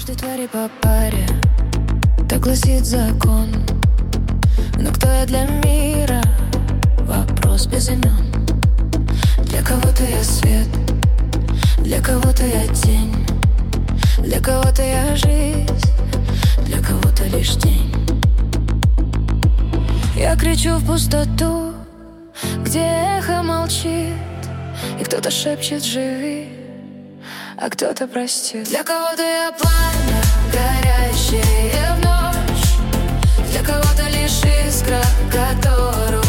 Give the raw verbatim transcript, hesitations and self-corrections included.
каждой твари по паре, так гласит закон. Но кто я для мира? Вопрос без имен. Для кого-то я свет, для кого-то я тень, для кого-то я жизнь, для кого-то лишь тень. Я кричу в пустоту, где эхо молчит, и кто-то шепчет «живи», а кто-то простит. Для кого-то я пламя, горящее в ночь, для кого-то лишь искра, которую